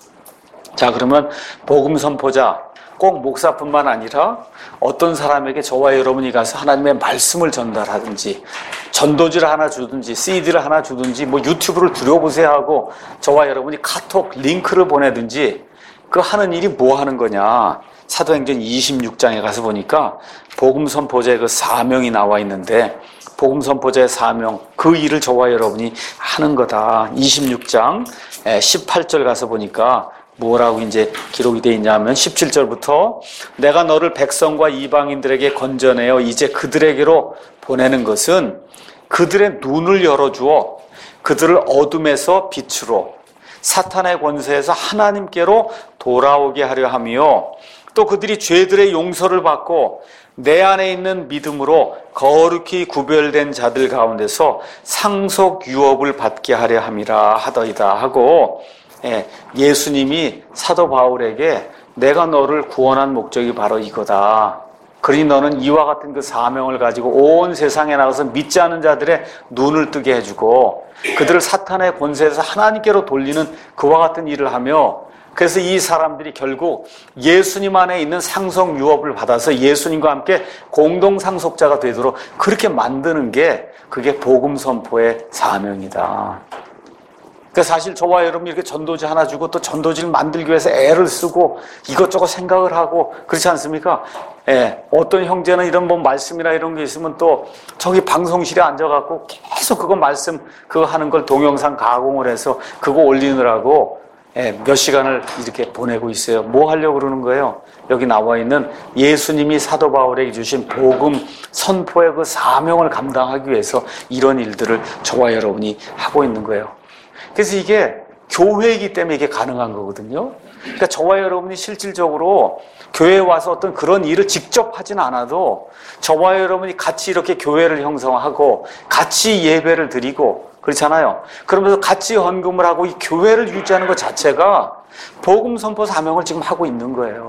자, 그러면 복음 선포자, 꼭 목사뿐만 아니라 어떤 사람에게 저와 여러분이 가서 하나님의 말씀을 전달하든지, 전도지를 하나 주든지, 씨디를 하나 주든지, 뭐 유튜브를 들여보세요 하고 저와 여러분이 카톡 링크를 보내든지, 그 하는 일이 뭐 하는 거냐? 사도행전 이십육 장에 가서 보니까 복음 선포자의 그 사명이 나와 있는데, 복음 선포자의 사명, 그 일을 저와 여러분이 하는 거다. 이십육 장 십팔 절 가서 보니까 뭐라고 이제 기록이 되어 있냐면, 십칠 절부터 내가 너를 백성과 이방인들에게 건져내어 이제 그들에게로 보내는 것은 그들의 눈을 열어주어 그들을 어둠에서 빛으로, 사탄의 권세에서 하나님께로 돌아오게 하려 하며, 또 그들이 죄들의 용서를 받고 내 안에 있는 믿음으로 거룩히 구별된 자들 가운데서 상속 유업을 받게 하려 함이라 하더이다 하고, 예, 예수님이 사도 바울에게 내가 너를 구원한 목적이 바로 이거다. 그러니 너는 이와 같은 그 사명을 가지고 온 세상에 나가서 믿지 않은 자들의 눈을 뜨게 해주고 그들을 사탄의 권세에서 하나님께로 돌리는 그와 같은 일을 하며, 그래서 이 사람들이 결국 예수님 안에 있는 상속 유업을 받아서 예수님과 함께 공동 상속자가 되도록 그렇게 만드는 게, 그게 복음 선포의 사명이다. 그러니까 사실 저와 여러분이 이렇게 전도지 하나 주고 또 전도지를 만들기 위해서 애를 쓰고 이것저것 생각을 하고 그렇지 않습니까? 예, 어떤 형제는 이런 뭐 말씀이나 이런 게 있으면 또 저기 방송실에 앉아갖고 계속 그거 말씀 그거 하는 걸 동영상 가공을 해서 그거 올리느라고 예, 몇 시간을 이렇게 보내고 있어요. 뭐 하려고 그러는 거예요? 여기 나와 있는 예수님이 사도 바울에게 주신 복음 선포의 그 사명을 감당하기 위해서 이런 일들을 저와 여러분이 하고 있는 거예요. 그래서 이게 교회이기 때문에 이게 가능한 거거든요. 그러니까 저와 여러분이 실질적으로 교회에 와서 어떤 그런 일을 직접 하진 않아도 저와 여러분이 같이 이렇게 교회를 형성하고 같이 예배를 드리고 그렇잖아요. 그러면서 같이 헌금을 하고 이 교회를 유지하는 것 자체가 복음 선포 사명을 지금 하고 있는 거예요.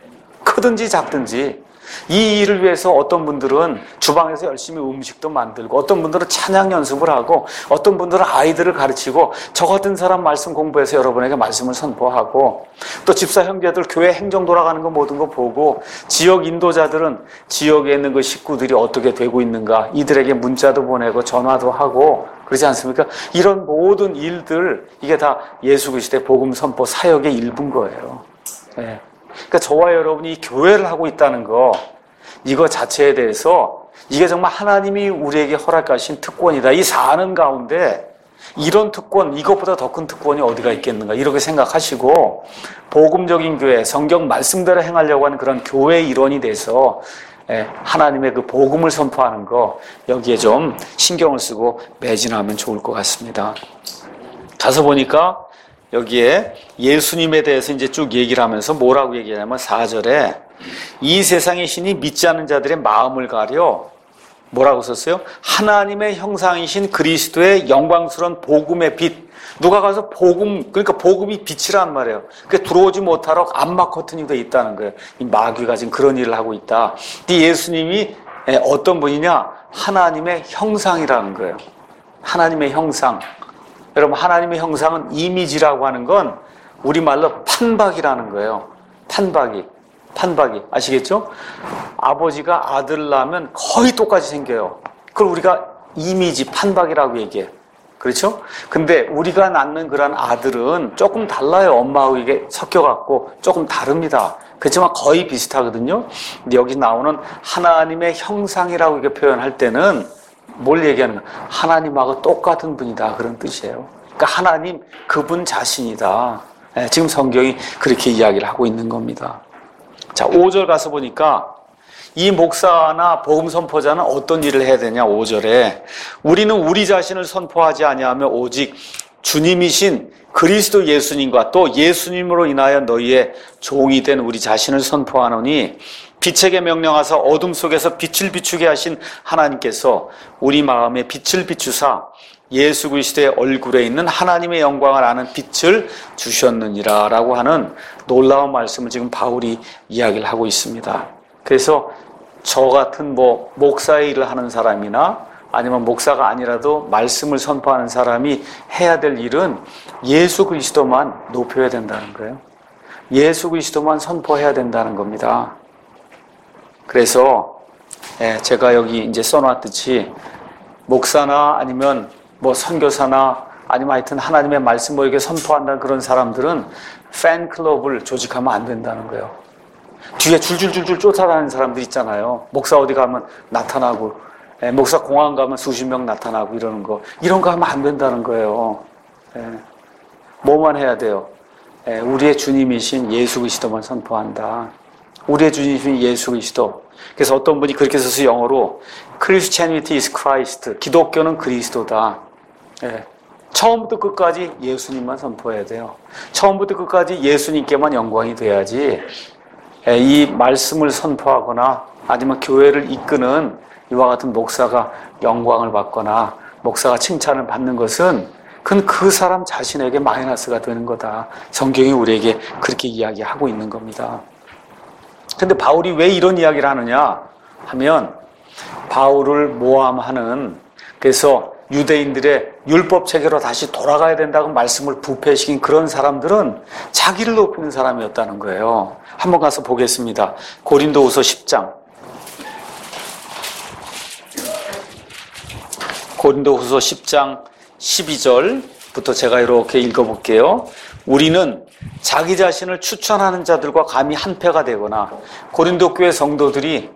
크든지 작든지. 이 일을 위해서 어떤 분들은 주방에서 열심히 음식도 만들고, 어떤 분들은 찬양 연습을 하고, 어떤 분들은 아이들을 가르치고, 저 같은 사람 말씀 공부해서 여러분에게 말씀을 선포하고, 또 집사 형제들 교회 행정 돌아가는 거 모든 거 보고, 지역 인도자들은 지역에 있는 그 식구들이 어떻게 되고 있는가, 이들에게 문자도 보내고 전화도 하고, 그렇지 않습니까? 이런 모든 일들, 이게 다 예수 그리스도의 복음 선포 사역의 일부인 거예요. 네. 그러니까 저와 여러분이 교회를 하고 있다는 거, 이거 자체에 대해서 이게 정말 하나님이 우리에게 허락하신 특권이다. 이 사는 가운데 이런 특권, 이것보다 더 큰 특권이 어디가 있겠는가, 이렇게 생각하시고 복음적인 교회, 성경 말씀대로 행하려고 하는 그런 교회의 일원이 돼서 하나님의 그 복음을 선포하는 거, 여기에 좀 신경을 쓰고 매진하면 좋을 것 같습니다. 가서 보니까 여기에 예수님에 대해서 이제 쭉 얘기를 하면서 뭐라고 얘기하냐면 사 절에 이 세상의 신이 믿지 않는 자들의 마음을 가려 뭐라고 썼어요? 하나님의 형상이신 그리스도의 영광스러운 복음의 빛. 누가 가서 복음, 그러니까 복음이 빛이란 말이에요. 그러니까 들어오지 못하러 암막 커튼이 돼 있다는 거예요. 이 마귀가 지금 그런 일을 하고 있다. 이 예수님이 어떤 분이냐? 하나님의 형상이라는 거예요. 하나님의 형상. 여러분, 하나님의 형상은 이미지라고 하는 건 우리말로 판박이라는 거예요. 판박이. 판박이. 아시겠죠? 아버지가 아들을 낳으면 거의 똑같이 생겨요. 그걸 우리가 이미지, 판박이라고 얘기해요. 그렇죠? 근데 우리가 낳는 그런 아들은 조금 달라요. 엄마하고 이게 섞여갖고 조금 다릅니다. 그렇지만 거의 비슷하거든요. 근데 여기 나오는 하나님의 형상이라고 이렇게 표현할 때는 뭘 얘기하는 거야? 하나님하고 똑같은 분이다, 그런 뜻이에요. 그러니까 하나님 그분 자신이다. 네, 지금 성경이 그렇게 이야기를 하고 있는 겁니다. 자, 오 절 가서 보니까 이 목사나 복음 선포자는 어떤 일을 해야 되냐? 오 절에 우리는 우리 자신을 선포하지 아니하며 오직 주님이신 그리스도 예수님과 또 예수님으로 인하여 너희의 종이 된 우리 자신을 선포하노니 빛에게 명령하사 어둠 속에서 빛을 비추게 하신 하나님께서 우리 마음에 빛을 비추사 예수 그리스도의 얼굴에 있는 하나님의 영광을 아는 빛을 주셨느니라 라고 하는 놀라운 말씀을 지금 바울이 이야기를 하고 있습니다. 그래서 저 같은 뭐 목사의 일을 하는 사람이나 아니면 목사가 아니라도 말씀을 선포하는 사람이 해야 될 일은 예수 그리스도만 높여야 된다는 거예요. 예수 그리스도만 선포해야 된다는 겁니다. 그래서 제가 여기 이제 써놨듯이 목사나 아니면 뭐 선교사나 아니면 하여튼 하나님의 말씀을 이렇게 선포한다는 그런 사람들은 팬클럽을 조직하면 안 된다는 거예요. 뒤에 줄줄줄줄 쫓아다니는 사람들 있잖아요. 목사 어디 가면 나타나고, 예, 목사 공항 가면 수십 명 나타나고 이러는 거. 이런 거 하면 안 된다는 거예요. 예, 뭐만 해야 돼요? 예, 우리의 주님이신 예수 그리스도만 선포한다. 우리의 주님이신 예수 그리스도. 그래서 어떤 분이 그렇게 써서 영어로 Christianity is Christ. 기독교는 그리스도다. 예, 처음부터 끝까지 예수님만 선포해야 돼요. 처음부터 끝까지 예수님께만 영광이 돼야지 예, 이 말씀을 선포하거나 아니면 교회를 이끄는 이와 같은 목사가 영광을 받거나 목사가 칭찬을 받는 것은 그건 그 사람 자신에게 마이너스가 되는 거다. 성경이 우리에게 그렇게 이야기하고 있는 겁니다. 근데 바울이 왜 이런 이야기를 하느냐 하면 바울을 모함하는, 그래서 유대인들의 율법 체계로 다시 돌아가야 된다고 말씀을 부패시킨 그런 사람들은 자기를 높이는 사람이었다는 거예요. 한번 가서 보겠습니다. 고린도후서 십 장. 고린도후서 십 장 십이 절부터 제가 이렇게 읽어볼게요. 우리는 자기 자신을 추천하는 자들과 감히 한패가 되거나, 고린도 교회 성도들이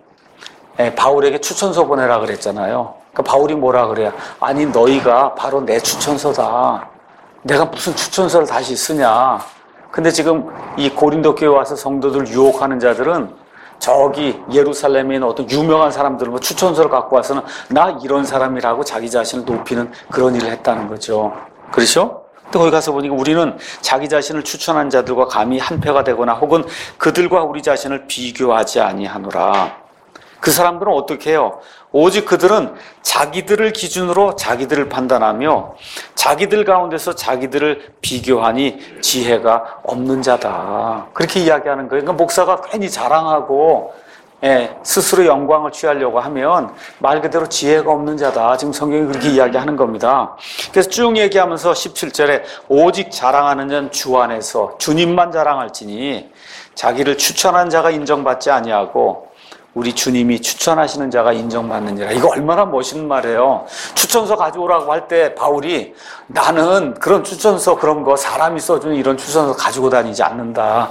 바울에게 추천서 보내라 그랬잖아요. 그러니까 바울이 뭐라 그래요? 아니 너희가 바로 내 추천서다. 내가 무슨 추천서를 다시 쓰냐. 근데 지금 이 고린도 교회 와서 성도들 유혹하는 자들은 저기 예루살렘에 있는 어떤 유명한 사람들 뭐 추천서를 갖고 와서는 나 이런 사람이라고 자기 자신을 높이는 그런 일을 했다는 거죠. 그렇죠? 또 거기 가서 보니까 우리는 자기 자신을 추천한 자들과 감히 한패가 되거나 혹은 그들과 우리 자신을 비교하지 아니하노라. 그 사람들은 어떻게 해요? 오직 그들은 자기들을 기준으로 자기들을 판단하며 자기들 가운데서 자기들을 비교하니 지혜가 없는 자다. 그렇게 이야기하는 거예요. 그러니까 목사가 괜히 자랑하고 예, 스스로 영광을 취하려고 하면 말 그대로 지혜가 없는 자다. 지금 성경이 그렇게 이야기하는 겁니다. 그래서 쭉 얘기하면서 십칠 절에 오직 자랑하는 자는 주 안에서 주님만 자랑할지니 자기를 추천한 자가 인정받지 아니하고 우리 주님이 추천하시는 자가 인정받느니라. 이거 얼마나 멋있는 말이에요. 추천서 가져오라고 할 때 바울이 나는 그런 추천서 그런 거 사람이 써주는 이런 추천서 가지고 다니지 않는다.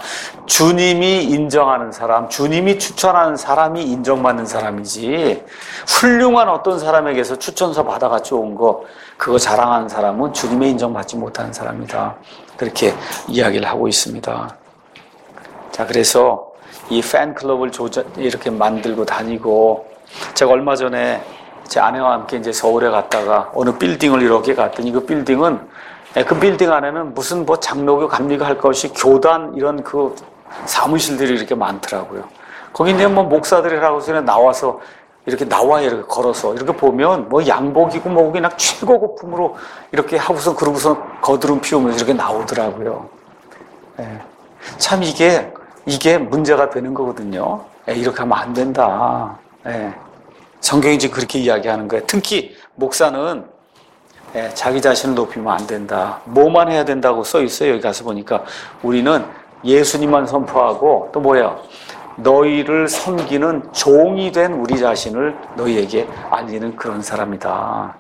주님이 인정하는 사람, 주님이 추천하는 사람이 인정받는 사람이지 훌륭한 어떤 사람에게서 추천서 받아가지고 온 거 그거 자랑하는 사람은 주님의 인정받지 못하는 사람이다. 그렇게 이야기를 하고 있습니다. 자, 그래서 이 팬클럽을 이렇게 만들고 다니고, 제가 얼마 전에 제 아내와 함께 이제 서울에 갔다가 어느 빌딩을 이렇게 갔더니 그 빌딩은, 그 빌딩 안에는 무슨 뭐 장로교 감리교 할 것이 교단 이런 그 사무실들이 이렇게 많더라고요. 거기 이제 뭐 목사들이라고 해서 나와서 이렇게 나와 이렇게 걸어서 이렇게 보면 뭐 양복이고 뭐고 그냥 최고급품으로 이렇게 하고서 그러고서 거드름 피우면서 이렇게 나오더라고요. 네. 참 이게 이게 문제가 되는 거거든요. 에, 이렇게 하면 안 된다. 에, 성경이 지금 그렇게 이야기하는 거예요. 특히 목사는 에, 자기 자신을 높이면 안 된다. 뭐만 해야 된다고 써 있어요. 여기 가서 보니까 우리는 예수님만 선포하고 또 뭐예요? 너희를 섬기는 종이 된 우리 자신을 너희에게 알리는 그런 사람이다.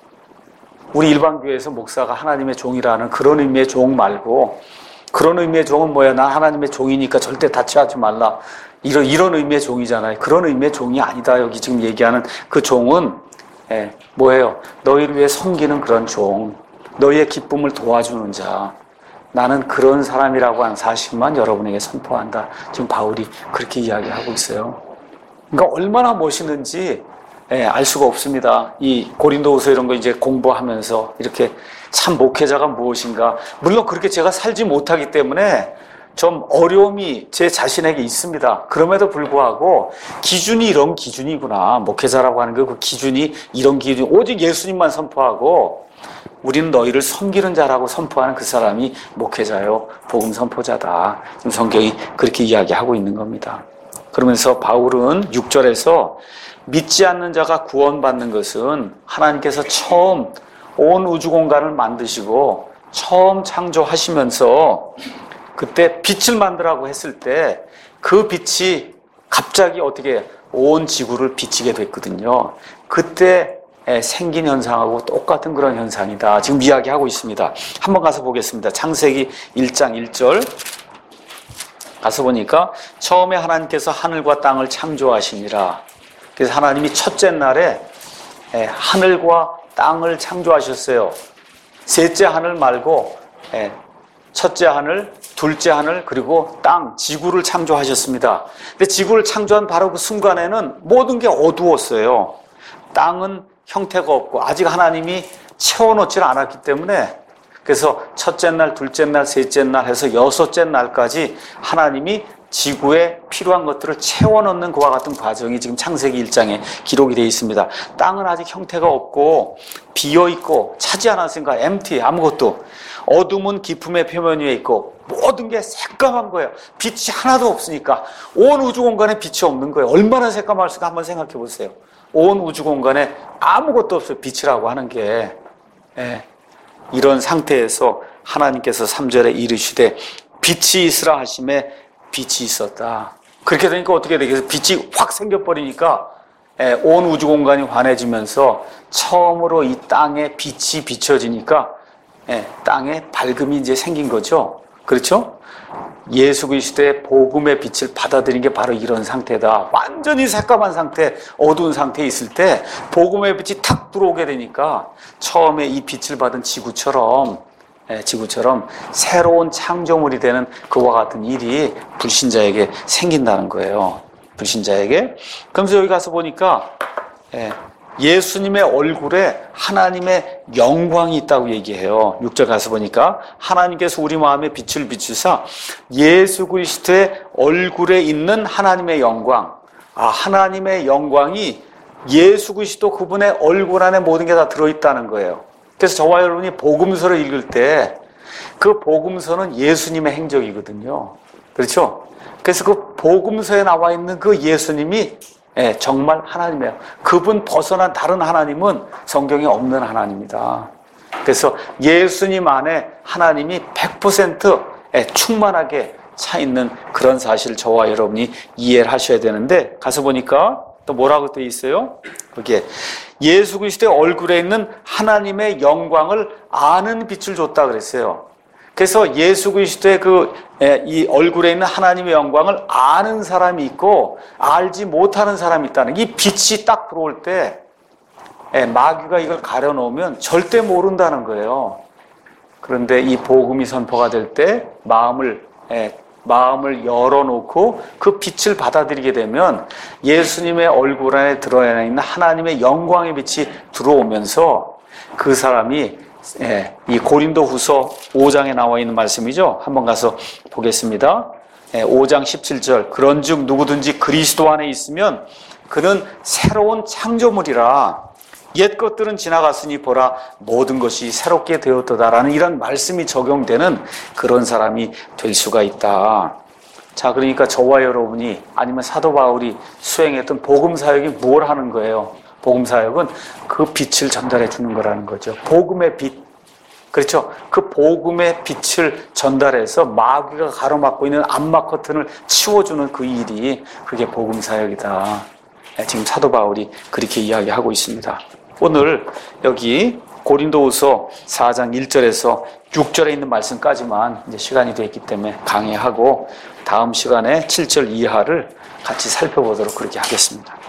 우리 일반교회에서 목사가 하나님의 종이라는 그런 의미의 종 말고, 그런 의미의 종은 뭐야? 난 하나님의 종이니까 절대 다치하지 말라. 이런, 이런 의미의 종이잖아요. 그런 의미의 종이 아니다. 여기 지금 얘기하는 그 종은, 예, 뭐예요? 너희를 위해 섬기는 그런 종. 너희의 기쁨을 도와주는 자. 나는 그런 사람이라고 하는 사실만 여러분에게 선포한다. 지금 바울이 그렇게 이야기하고 있어요. 그러니까 얼마나 멋있는지, 예, 알 수가 없습니다. 이 고린도후서 이런 거 이제 공부하면서 이렇게 참 목회자가 무엇인가. 물론 그렇게 제가 살지 못하기 때문에 좀 어려움이 제 자신에게 있습니다. 그럼에도 불구하고 기준이 이런 기준이구나. 목회자라고 하는 그 기준이 이런 기준, 오직 예수님만 선포하고 우리는 너희를 섬기는 자라고 선포하는 그 사람이 목회자요, 복음 선포자다. 지금 성경이 그렇게 이야기하고 있는 겁니다. 그러면서 바울은 육 절에서 믿지 않는 자가 구원받는 것은 하나님께서 처음 온 우주 공간을 만드시고 처음 창조하시면서 그때 빛을 만들라고 했을 때 그 빛이 갑자기 어떻게 온 지구를 비치게 됐거든요. 그때 생긴 현상하고 똑같은 그런 현상이다. 지금 이야기하고 있습니다. 한번 가서 보겠습니다. 창세기 일 장 일 절 가서 보니까 처음에 하나님께서 하늘과 땅을 창조하시니라. 그래서 하나님이 첫째 날에 하늘과 땅을 창조하셨어요. 셋째 하늘 말고 첫째 하늘, 둘째 하늘, 그리고 땅, 지구를 창조하셨습니다. 근데 지구를 창조한 바로 그 순간에는 모든 게 어두웠어요. 땅은 형태가 없고 아직 하나님이 채워놓지 않았기 때문에, 그래서 첫째 날, 둘째 날, 셋째 날 해서 여섯째 날까지 하나님이 지구에 필요한 것들을 채워넣는 그와 같은 과정이 지금 창세기 일 장에 기록이 되어 있습니다. 땅은 아직 형태가 없고 비어있고 차지 않았으니까 엠티, 아무것도. 어둠은 기품의 표면 위에 있고 모든 게 새까만 거예요. 빛이 하나도 없으니까. 온 우주 공간에 빛이 없는 거예요. 얼마나 새까만 할까 한번 생각해 보세요. 온 우주 공간에 아무것도 없어요. 빛이라고 하는 게. 예. 이런 상태에서 하나님께서 삼 절에 이르시되 빛이 있으라 하심에 빛이 있었다. 그렇게 되니까 어떻게 되겠어요? 빛이 확 생겨버리니까 온 우주 공간이 환해지면서 처음으로 이 땅에 빛이 비춰지니까 땅에 밝음이 이제 생긴 거죠. 그렇죠? 예수 그리스도의 복음의 빛을 받아들인 게 바로 이런 상태다. 완전히 새까만 상태, 어두운 상태에 있을 때 복음의 빛이 탁 들어오게 되니까 처음에 이 빛을 받은 지구처럼 지구처럼 새로운 창조물이 되는 그와 같은 일이 불신자에게 생긴다는 거예요. 불신자에게. 그러면서 여기 가서 보니까 예수님의 얼굴에 하나님의 영광이 있다고 얘기해요. 육 절 가서 보니까 하나님께서 우리 마음에 빛을 비추사 예수 그리스도의 얼굴에 있는 하나님의 영광. 아, 하나님의 영광이 예수 그리스도 그분의 얼굴 안에 모든 게 다 들어있다는 거예요. 그래서 저와 여러분이 복음서를 읽을 때 그 복음서는 예수님의 행적이거든요. 그렇죠? 그래서 그 복음서에 나와 있는 그 예수님이 예, 정말 하나님이에요. 그분 벗어난 다른 하나님은 성경에 없는 하나님이다. 그래서 예수님 안에 하나님이 백 퍼센트 충만하게 차 있는 그런 사실을 저와 여러분이 이해를 하셔야 되는데, 가서 보니까 또 뭐라고 되어 있어요? 거기에 예수 그리스도의 얼굴에 있는 하나님의 영광을 아는 빛을 줬다 그랬어요. 그래서 예수 그리스도의 그 이 얼굴에 있는 하나님의 영광을 아는 사람이 있고 알지 못하는 사람이 있다는, 이 빛이 딱 들어올 때 마귀가 이걸 가려놓으면 절대 모른다는 거예요. 그런데 이 복음이 선포가 될 때 마음을 마음을 열어놓고 그 빛을 받아들이게 되면 예수님의 얼굴 안에 들어있는 하나님의 영광의 빛이 들어오면서 그 사람이, 예, 이 고린도후서 오 장에 나와 있는 말씀이죠. 한번 가서 보겠습니다. 예, 오 장 십칠 절 그런즉 누구든지 그리스도 안에 있으면 그는 새로운 창조물이라 옛 것들은 지나갔으니 보라 모든 것이 새롭게 되었도다라는 이런 말씀이 적용되는 그런 사람이 될 수가 있다. 자, 그러니까 저와 여러분이, 아니면 사도 바울이 수행했던 복음 사역이 뭘 하는 거예요? 복음 사역은 그 빛을 전달해 주는 거라는 거죠. 복음의 빛. 그렇죠? 그 복음의 빛을 전달해서 마귀가 가로막고 있는 암막 커튼을 치워주는 그 일이, 그게 복음 사역이다. 지금 사도 바울이 그렇게 이야기하고 있습니다. 오늘 여기 고린도후서 사 장 일 절에서 육 절에 있는 말씀까지만 이제 시간이 됐기 때문에 강의하고, 다음 시간에 칠 절 이하를 같이 살펴보도록 그렇게 하겠습니다.